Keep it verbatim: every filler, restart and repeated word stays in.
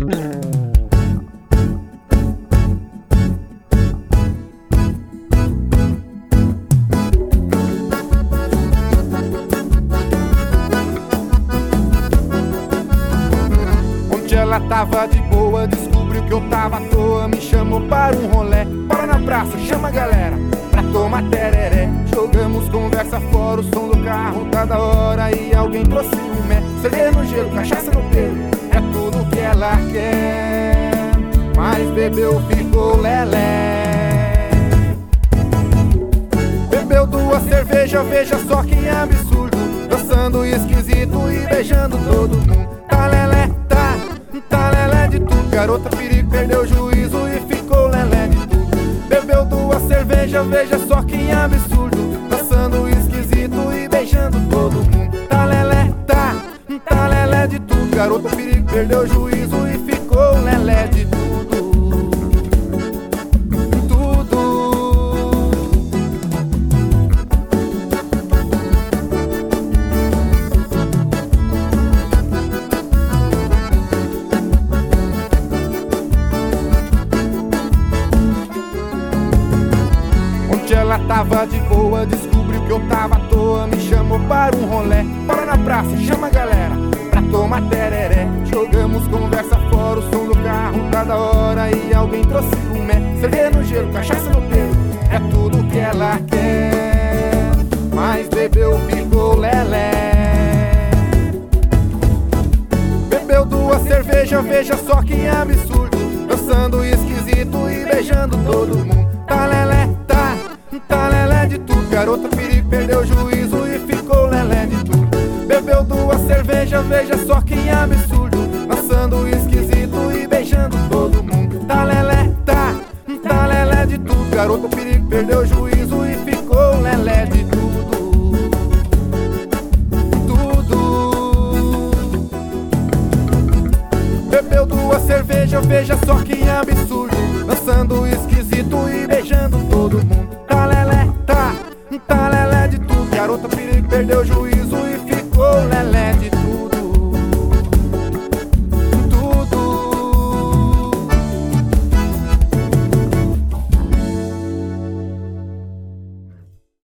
Ela tava de boa, descobriu que eu tava à toa, me chamou para um rolê. Bora na praça, chama a galera pra tomar tereré. Jogamos conversa fora, o som do carro tá da hora e alguém trouxe um mé. Cerveja no gelo, cachaça no pelo, é tudo que ela quer. Mas bebeu, ficou lelé. Bebeu duas cervejas, veja só que absurdo, dançando esquisito e beijando todo mundo. Tá lelé, tá, tá lelé de tudo. Garota perigo, perdeu o juízo e ficou lelé de tudo. Bebeu duas cervejas, veja só que absurdo, dançando esquisito e beijando todo mundo. Tá lelé, tá, tá lelé de tudo. Garota perigo, perdeu o juízo e ficou lelé de tudo. Ela tava de boa, descobriu que eu tava à toa, me chamou para um rolê. Bora na praça, chama a galera pra tomar tereré. Jogamos conversa fora, o som do carro tá da hora e alguém trouxe um mé. Cerveja no gelo, cachaça no pelo, é tudo que ela quer. Mas bebeu, ficou lelé. Bebeu duas cervejas, veja só que absurdo, dançando esquisito e beijando todo mundo. Tá lelé, tá, tá lelé de tudo. Garota perigo, perdeu o juízo e ficou lelé de tudo. Bebeu duas cervejas, veja só que absurdo, dançando esquisito e beijando todo mundo. Tá lelé, tá, tá lelé de tudo. Garota perigo, perdeu o juízo e ficou lelé de tudo. Tudo. Bebeu duas cervejas, veja só que absurdo, dançando esquisito e beijando todo mundo.